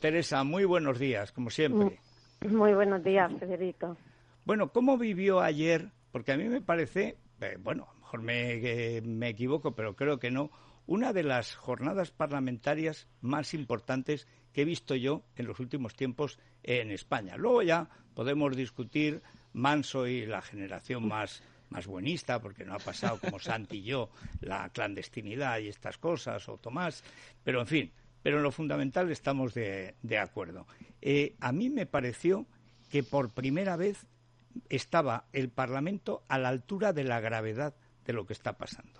Teresa, muy buenos días, como siempre. Muy buenos días, Federico. Bueno, ¿cómo vivió ayer? Porque a mí me parece, bueno, a lo mejor me equivoco, pero creo que no, una de las jornadas parlamentarias más importantes que he visto yo en los últimos tiempos en España. Luego ya podemos discutir Manso y la generación más buenista, porque no ha pasado como Santi y yo la clandestinidad y estas cosas, o Tomás, pero en fin, pero en lo fundamental estamos de acuerdo. A mí me pareció que por primera vez estaba el Parlamento a la altura de la gravedad de lo que está pasando.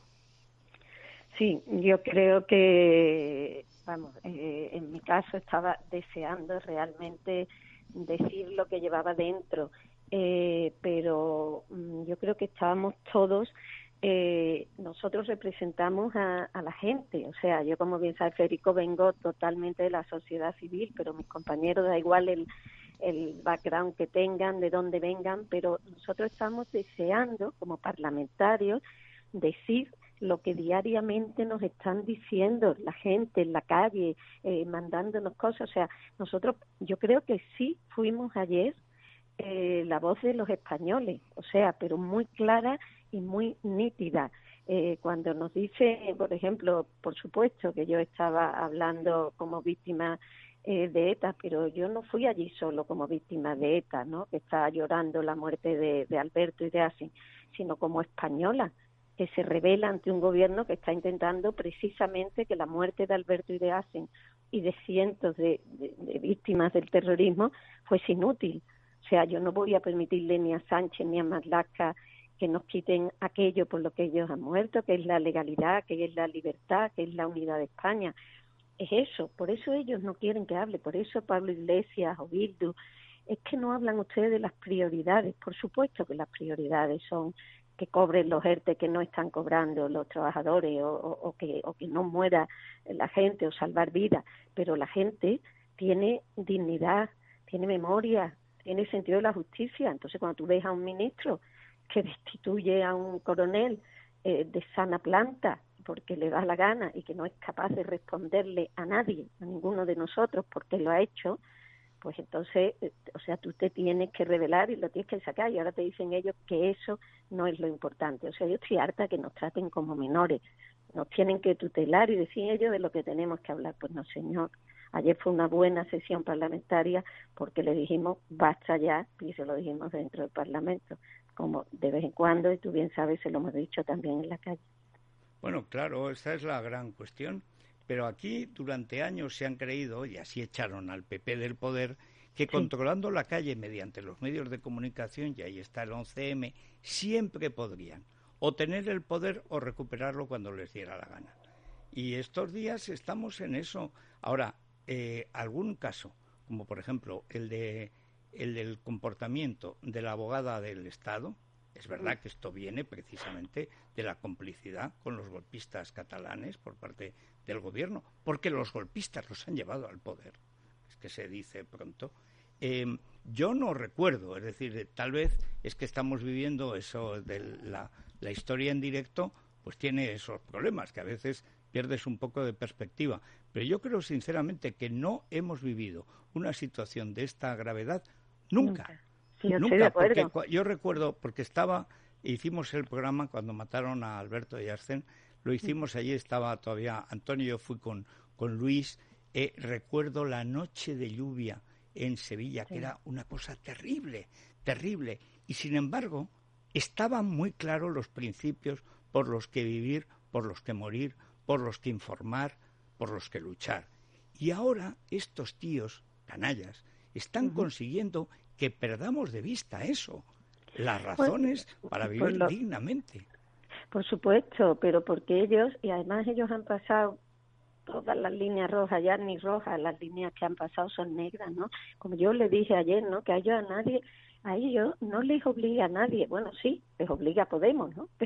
Sí, yo creo que, en mi caso estaba deseando realmente decir lo que llevaba dentro, pero yo creo que estábamos todos, nosotros representamos a la gente, o sea, yo como bien sabe Federico vengo totalmente de la sociedad civil, pero mis compañeros da igual el background que tengan, de dónde vengan, pero nosotros estamos deseando como parlamentarios decir lo que diariamente nos están diciendo la gente en la calle, mandándonos cosas. O sea, nosotros, yo creo que sí fuimos ayer la voz de los españoles, o sea, pero muy clara y muy nítida. Cuando nos dice, por ejemplo, por supuesto que yo estaba hablando como víctima de ETA, pero yo no fui allí solo como víctima de ETA, ¿no? Que estaba llorando la muerte de Alberto y de Asín, sino como española, que se revela ante un gobierno que está intentando precisamente que la muerte de Alberto y de Asín y de cientos de víctimas del terrorismo fuese inútil. O sea, yo no voy a permitirle ni a Sánchez ni a Marlaska que nos quiten aquello por lo que ellos han muerto, que es la legalidad, que es la libertad, que es la unidad de España. Es eso, por eso ellos no quieren que hable, por eso Pablo Iglesias o Bildu, es que no hablan ustedes de las prioridades. Por supuesto que las prioridades son que cobren los ERTE que no están cobrando los trabajadores o que no muera la gente o salvar vidas, pero la gente tiene dignidad, tiene memoria, tiene sentido de la justicia. Entonces cuando tú ves a un ministro que destituye a un coronel de sana planta porque le da la gana y que no es capaz de responderle a nadie, a ninguno de nosotros porque lo ha hecho, pues entonces, o sea, tú te tienes que revelar y lo tienes que sacar, y ahora te dicen ellos que eso no es lo importante. O sea, yo estoy harta que nos traten como menores, nos tienen que tutelar y decir ellos de lo que tenemos que hablar. Pues no, señor, ayer fue una buena sesión parlamentaria porque le dijimos basta ya, y se lo dijimos dentro del Parlamento, como de vez en cuando, y tú bien sabes, se lo hemos dicho también en la calle. Bueno, claro, esa es la gran cuestión. Pero aquí durante años se han creído, y así echaron al PP del poder, que controlando la calle mediante los medios de comunicación, y ahí está el 11M, siempre podrían o tener el poder o recuperarlo cuando les diera la gana. Y estos días estamos en eso. Ahora, algún caso, como por ejemplo el del comportamiento de la abogada del Estado, es verdad que esto viene precisamente de la complicidad con los golpistas catalanes por parte del gobierno, porque los golpistas los han llevado al poder, es que se dice pronto. Yo no recuerdo, es decir, tal vez es que estamos viviendo eso de la historia en directo, pues tiene esos problemas, que a veces pierdes un poco de perspectiva, pero yo creo sinceramente que no hemos vivido una situación de esta gravedad nunca. Sí, yo Nunca, estoy de acuerdo. porque yo recuerdo, porque hicimos el programa cuando mataron a Alberto y Arsén, lo hicimos allí, estaba todavía Antonio, yo fui con Luis, recuerdo la noche de lluvia en Sevilla, que era una cosa terrible, terrible, y sin embargo estaban muy claros los principios por los que vivir, por los que morir, por los que informar, por los que luchar. Y ahora estos tíos, canallas, están consiguiendo que perdamos de vista eso, las razones para vivir dignamente. Por supuesto, pero porque ellos, y además ellos han pasado todas las líneas rojas, ya ni rojas, las líneas que han pasado son negras, ¿no? Como yo le dije ayer, ¿no? Que a ellos no les obliga a nadie, bueno, sí, les obliga a Podemos, ¿no?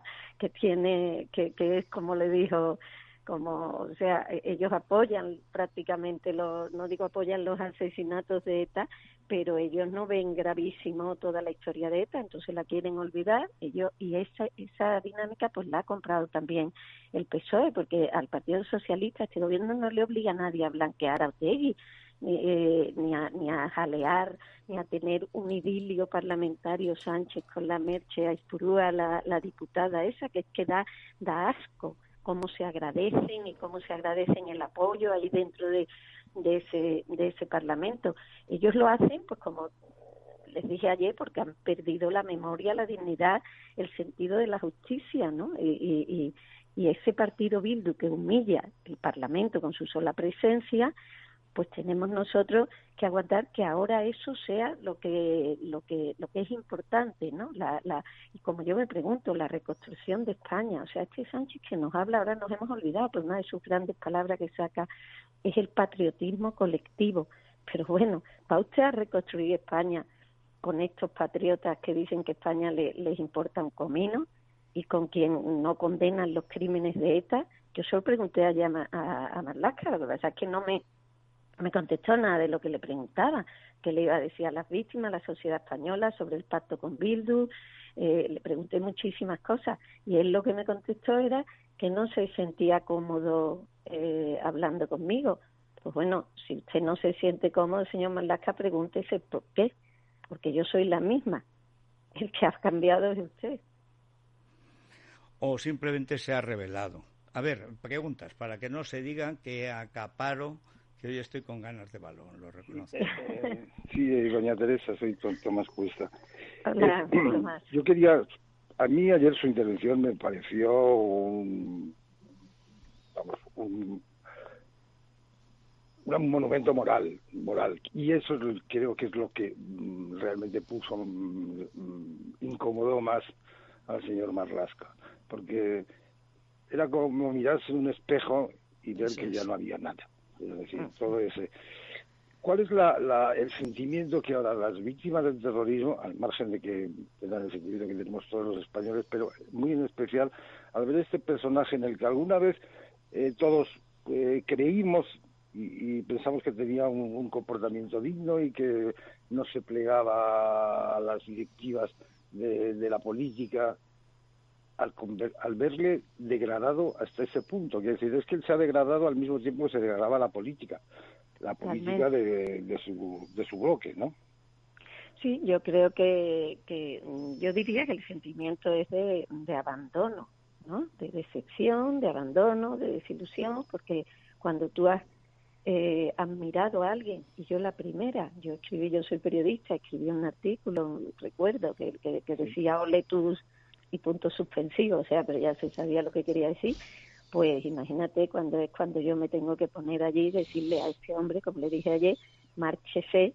Que es como le dijo, o sea, ellos apoyan prácticamente no digo apoyan los asesinatos de ETA, pero ellos no ven gravísimo toda la historia de ETA, entonces la quieren olvidar, y esa dinámica pues la ha comprado también el PSOE, porque al Partido Socialista este gobierno no le obliga a nadie a blanquear a Otegi, ni a jalear, ni a tener un idilio parlamentario Sánchez con la Merche Aizpurúa, la diputada esa, que es que da asco cómo se agradecen y cómo se agradecen el apoyo ahí dentro de ese Parlamento. Ellos lo hacen, pues como les dije ayer, porque han perdido la memoria, la dignidad, el sentido de la justicia, ¿no? Y ese partido Bildu que humilla el Parlamento con su sola presencia, pues tenemos nosotros que aguantar que ahora eso sea lo que es importante, ¿no? Y como yo me pregunto, la reconstrucción de España, o sea, este Sánchez que nos habla, ahora nos hemos olvidado, pero una de sus grandes palabras que saca es el patriotismo colectivo. Pero bueno, ¿va usted a reconstruir España con estos patriotas que dicen que España les importa un comino y con quien no condenan los crímenes de ETA? Yo solo pregunté allá a Marlaska, lo que pasa es que no me contestó nada de lo que le preguntaba, que le iba a decir a las víctimas, a la sociedad española, sobre el pacto con Bildu. Le pregunté muchísimas cosas y él lo que me contestó era que no se sentía cómodo hablando conmigo. Pues bueno, si usted no se siente cómodo, señor Marlaska, pregúntese por qué, porque yo soy la misma. El que ha cambiado es usted. O simplemente se ha revelado. A ver, preguntas, para que no se digan que acaparo, que hoy estoy con ganas de balón, lo reconozco. Sí, doña Teresa, soy Tomás Cuesta. Hola, Tomás. Yo quería, a mí ayer su intervención me pareció un monumento moral, y eso creo que es lo que realmente puso, incomodó más al señor Marlaska, porque era como mirarse en un espejo y ver que ya no había nada. Es decir, todo ese... ¿Cuál es el sentimiento que ahora las víctimas del terrorismo, al margen de que tengan el sentimiento que tenemos todos los españoles, pero muy en especial al ver este personaje en el que alguna vez todos creímos y pensamos que tenía un comportamiento digno y que no se plegaba a las directivas de la política, al verle degradado hasta ese punto? Quiere decir, es que él se ha degradado al mismo tiempo que se degradaba la política de su bloque, ¿no? Sí, yo creo que yo diría que el sentimiento es de abandono, ¿no? De decepción, de abandono, de desilusión, porque cuando tú has admirado a alguien, y yo la primera, yo soy periodista, escribí un artículo, recuerdo, que decía ole tus y puntos suspensivos, o sea, pero ya se sabía lo que quería decir. Pues imagínate cuando yo me tengo que poner allí y decirle a este hombre, como le dije ayer, márchese,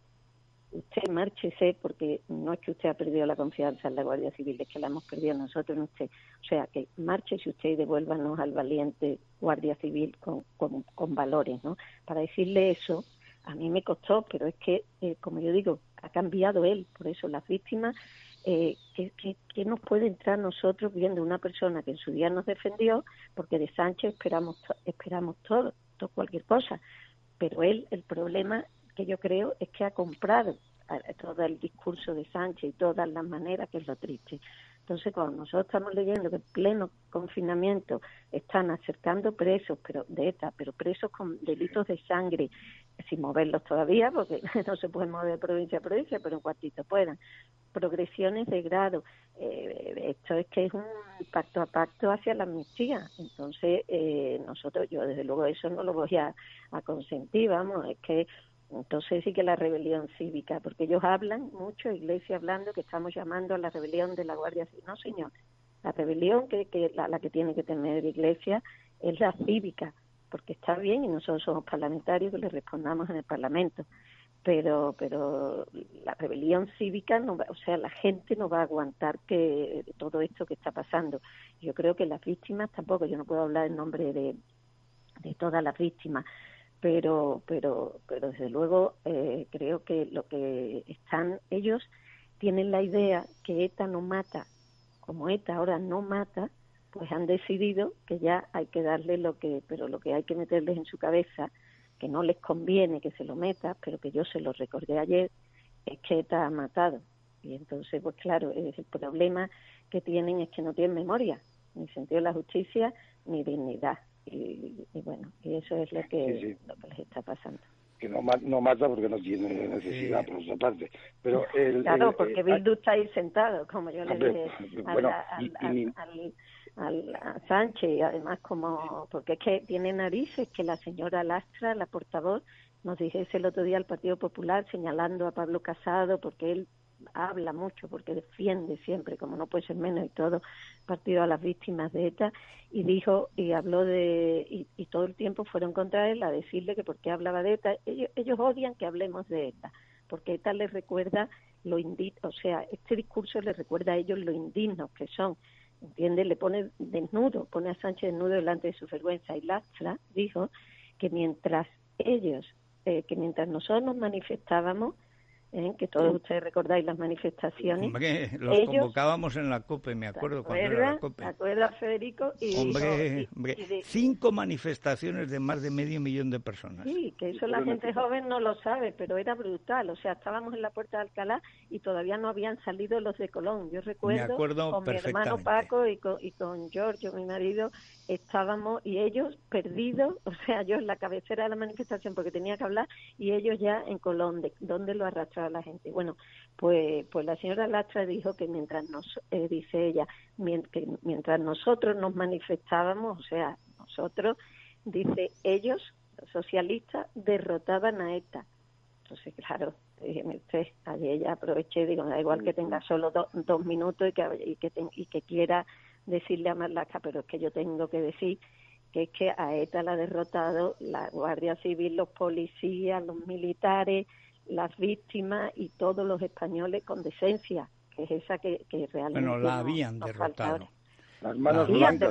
porque no es que usted ha perdido la confianza en la Guardia Civil, es que la hemos perdido nosotros en usted. O sea, que márchese usted y devuélvanos al valiente Guardia Civil con valores, ¿no? Para decirle eso, a mí me costó, pero es que, como yo digo, ha cambiado él. Por eso las víctimas, ¿qué nos puede entrar nosotros viendo una persona que en su día nos defendió? Porque de Sánchez esperamos todo, cualquier cosa. Pero él, el problema que yo creo es que ha comprado todo el discurso de Sánchez y todas las maneras, que es lo triste. Entonces, cuando nosotros estamos leyendo que en pleno confinamiento están acercando presos, pero presos con delitos de sangre, sin moverlos todavía, porque no se pueden mover de provincia a provincia, pero en cuantito puedan, progresiones de grado, esto es que es un pacto a pacto hacia la amnistía. Entonces, nosotros, yo desde luego eso no lo voy a consentir, vamos, es que entonces sí que la rebelión cívica, porque ellos hablan mucho, Iglesia hablando que estamos llamando a la rebelión de la Guardia Civil. No, señor, la rebelión la que tiene que tener la Iglesia es la cívica, porque está bien y nosotros somos parlamentarios que le respondamos en el Parlamento, pero la rebelión cívica no va, o sea, la gente no va a aguantar que todo esto que está pasando. Yo creo que las víctimas tampoco, yo no puedo hablar en nombre de todas las víctimas, pero desde luego creo que lo que ellos tienen la idea que ETA no mata, como ETA ahora no mata, pues han decidido que ya hay que darle lo que hay que meterles en su cabeza, que no les conviene que se lo meta, pero que yo se lo recordé ayer, es que ETA ha matado. Y entonces, pues claro, el problema que tienen es que no tienen memoria, ni sentido de la justicia, ni dignidad. Y bueno, y eso es lo que les está pasando. que no mata porque no tiene necesidad, por otra parte. Pero claro, porque Bildu está ahí sentado, como yo le dije bueno, a Sánchez, y además porque es que tiene narices que la señora Lastra, la portavoz, nos dijese el otro día al Partido Popular señalando a Pablo Casado, porque él habla mucho, porque defiende siempre, como no puede ser menos, y todo partido a las víctimas de ETA, y dijo, y habló y todo el tiempo fueron contra él a decirle que por qué hablaba de ETA. Ellos odian que hablemos de ETA, porque ETA les recuerda este discurso les recuerda a ellos lo indignos que son, ¿entiendes? Le pone a Sánchez desnudo delante de su vergüenza, y Lastra dijo que mientras nosotros nos manifestábamos, que todos ustedes recordáis las manifestaciones. Hombre, los convocábamos en la COPE, me acuerdo cuando era la COPE. ¿Te acuerdas, Federico? Hombre, 5 manifestaciones de más de 500.000 de personas. Sí, que eso la gente joven no lo sabe, pero era brutal. O sea, estábamos en la Puerta de Alcalá y todavía no habían salido los de Colón. Yo recuerdo con mi hermano Paco y con Giorgio, mi marido, estábamos y ellos perdidos, o sea, yo en la cabecera de la manifestación porque tenía que hablar y ellos ya en Colón, donde lo arrastraba la gente. Bueno, pues la señora Lastra dijo que mientras nosotros nos manifestábamos, o sea, nosotros, dice, ellos, los socialistas, derrotaban a ETA. Entonces, claro, dije, ayer ya aproveché, digo, da igual que tenga solo 2 minutos y que quiera decirle a Marlaska, pero es que yo tengo que decir que es que a ETA la ha derrotado la Guardia Civil, los policías, los militares, las víctimas y todos los españoles con decencia, que es esa que realmente la habían derrotado. Las manos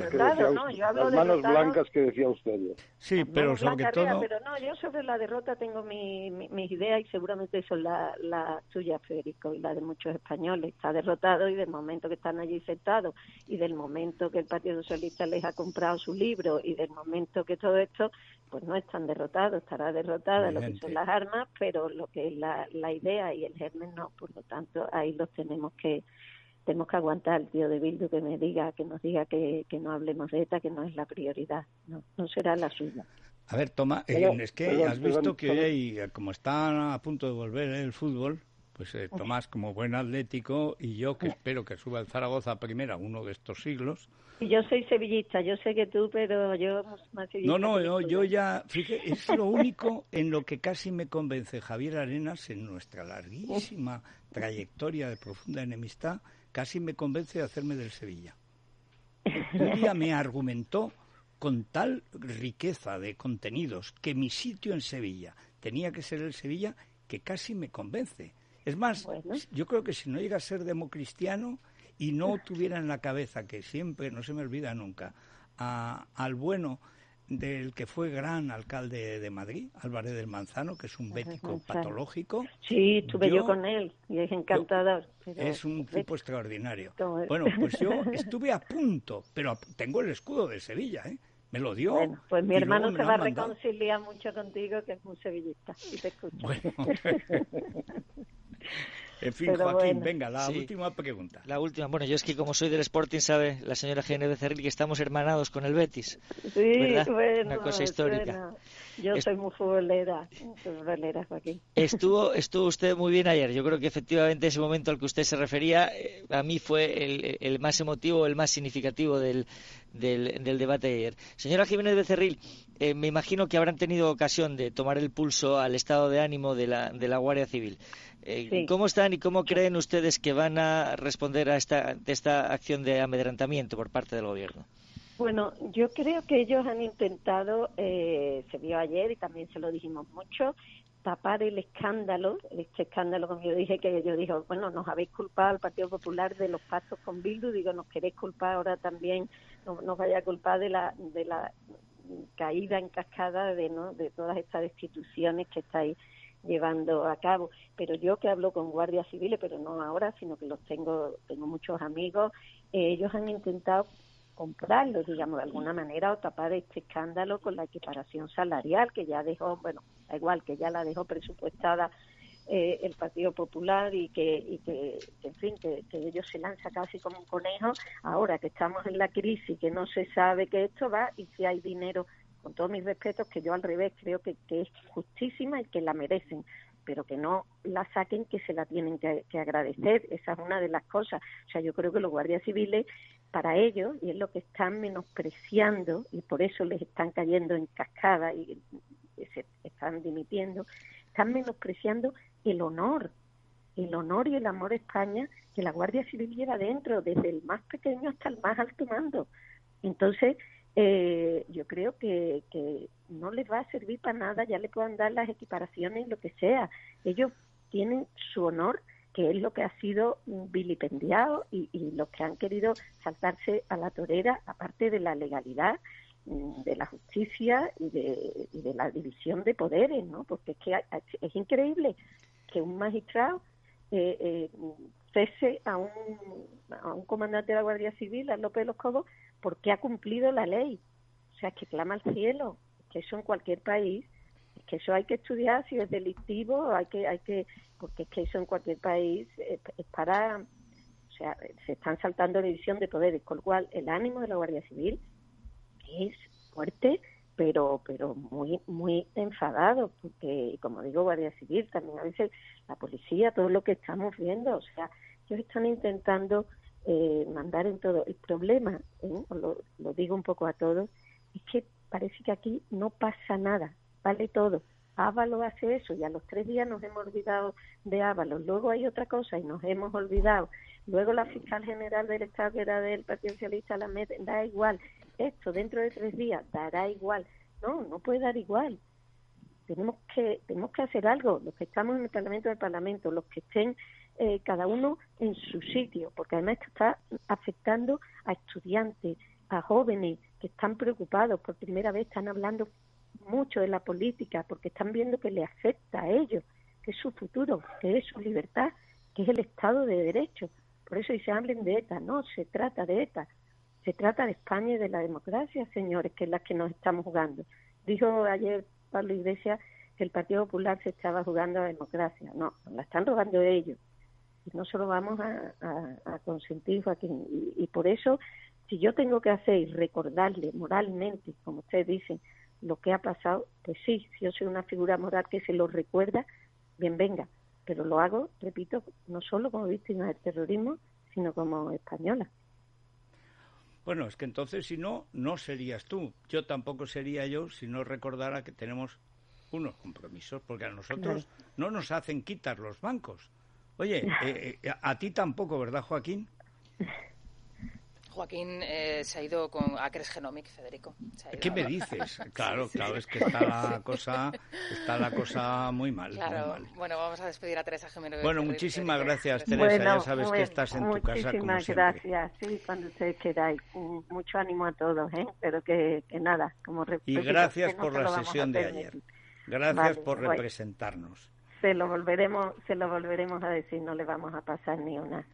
blancas que decía usted. Sí, pero sobre todo... Pero no, yo sobre la derrota tengo mis ideas y seguramente son la suya, Federico, y la de muchos españoles. Está derrotado y del momento que están allí sentados y del momento que el Partido Socialista les ha comprado su libro y del momento que todo esto, pues no están derrotados, estará derrotada lo que son las armas, pero lo que es la idea y el germen no. Por lo tanto, ahí los tenemos que aguantar, el tío de Bildu que nos diga que no hablemos de ETA, que no es la prioridad, no será la suya. A ver, Toma, es que has visto que hoy, como está a punto de volver el fútbol, pues Tomás, como buen atlético, y yo, que espero que suba el Zaragoza a primera uno de estos siglos. Y yo soy sevillista, yo sé que tú, pero yo más sevillista. No, yo ya, fíjate, es lo único en lo que casi me convence Javier Arenas en nuestra larguísima trayectoria de profunda enemistad, casi me convence de hacerme del Sevilla. Un día me argumentó con tal riqueza de contenidos que mi sitio en Sevilla tenía que ser el Sevilla, que casi me convence. Es más, yo creo que si no llega a ser democristiano y no tuviera en la cabeza, que siempre, no se me olvida nunca, al bueno del que fue gran alcalde de Madrid, Álvarez del Manzano, que es un bético patológico. Sí, estuve yo con él y es encantador. Es un tipo extraordinario. Bueno, pues yo estuve a punto, pero tengo el escudo de Sevilla, ¿eh? Me lo dio. Bueno, pues mi hermano se va a reconciliar mucho contigo, que es muy sevillista, y te escucha. Bueno. En fin, pero Joaquín, venga, la última pregunta. La última. Bueno, yo es que como soy del Sporting, sabe la señora Jiménez Becerril que estamos hermanados con el Betis. Sí, ¿verdad? Bueno. Una cosa histórica. Yo soy muy futbolera, Joaquín. Estuvo usted muy bien ayer. Yo creo que efectivamente ese momento al que usted se refería, a mí fue el más emotivo, el más significativo del debate de ayer. Señora Jiménez Becerril, me imagino que habrán tenido ocasión de tomar el pulso al estado de ánimo de la Guardia Civil. Sí. ¿Cómo están y cómo creen ustedes que van a responder a esta acción de amedrentamiento por parte del gobierno? Bueno, yo creo que ellos han intentado, se vio ayer y también se lo dijimos mucho, tapar este escándalo, como yo dije, bueno, nos habéis culpado al Partido Popular de los pactos con Bildu, digo, nos queréis culpar ahora también, no nos vaya a culpar de la caída en cascada de todas estas destituciones que estáis llevando a cabo. Pero yo que hablo con guardias civiles, pero no ahora, sino que tengo muchos amigos, ellos han intentado comprarlos, digamos, de alguna manera, o tapar este escándalo con la equiparación salarial que ya dejó, bueno, da igual, que ya la dejó presupuestada el Partido Popular y que en fin, que ellos se lanza casi como un conejo, ahora que estamos en la crisis, que no se sabe que esto va y si hay dinero con todos mis respetos, que yo al revés creo que es justísima y que la merecen, pero que no la saquen, que se la tienen que agradecer. Esa es una de las cosas. O sea, yo creo que los guardias civiles, para ellos, y es lo que están menospreciando, y por eso les están cayendo en cascada y se están dimitiendo, están menospreciando el honor y el amor a España que la Guardia Civil lleva dentro, desde el más pequeño hasta el más alto mando. Entonces, yo creo que no les va a servir para nada, ya le puedan dar las equiparaciones y lo que sea. Ellos tienen su honor, que es lo que ha sido vilipendiado, y los que han querido saltarse a la torera, aparte de la legalidad, de la justicia y de la división de poderes, ¿no? Porque es que es increíble que un magistrado cese a un comandante de la Guardia Civil, a López de los Cobos, porque ha cumplido la ley. O sea, que clama al cielo. Que eso en cualquier país, es que eso hay que estudiar si es delictivo, porque es que eso en cualquier país es para, o sea, se están saltando la división de poderes, con lo cual el ánimo de la Guardia Civil es fuerte, pero muy muy enfadado, porque, como digo, Guardia Civil, también a veces la policía, todo lo que estamos viendo, o sea, ellos están intentando mandar en todo. El problema, lo digo un poco a todos, es que parece que aquí no pasa nada, vale todo. Ábalos hace eso y a los 3 días nos hemos olvidado de Ábalos. Luego hay otra cosa y nos hemos olvidado. Luego la fiscal general del Estado, que era del Partido Socialista, la mete, da igual. Esto dentro de 3 días dará igual. No puede dar igual. Tenemos que hacer algo. Los que estamos en el Parlamento, los que estén cada uno en su sitio, porque además esto está afectando a estudiantes, a jóvenes que están preocupados, por primera vez están hablando mucho de la política, porque están viendo que le afecta a ellos, que es su futuro, que es su libertad, que es el Estado de Derecho. Por eso se hablen de ETA, no se trata de ETA, se trata de España y de la democracia, señores, que es la que nos estamos jugando. Dijo ayer Pablo Iglesias que el Partido Popular se estaba jugando a la democracia. No, la están robando ellos. Y no se lo vamos a consentir, Joaquín. Y por eso, si yo tengo que hacer y recordarle moralmente, como ustedes dicen, lo que ha pasado, pues sí, si yo soy una figura moral que se lo recuerda, bien venga. Pero lo hago, repito, no solo como víctima del terrorismo, sino como española. Bueno, es que entonces si no, no serías tú. Yo tampoco sería yo si no recordara que tenemos unos compromisos, porque a nosotros no nos hacen quitar los bancos. Oye, a ti tampoco, ¿verdad, Joaquín? Joaquín se ha ido a Cres Genomic, Federico. ¿Qué me dices? Claro, sí. Es que está la cosa muy mal. Claro, muy mal. Bueno, vamos a despedir a Teresa Jiménez. Bueno, muchísimas gracias, Teresa. Ya sabes que estás en tu casa como siempre. Muchísimas gracias. Sí, cuando ustedes queráis. Mucho ánimo a todos, pero que nada. Y gracias por la sesión de ayer. Gracias por representarnos. Se lo volveremos a decir, no le vamos a pasar ni una.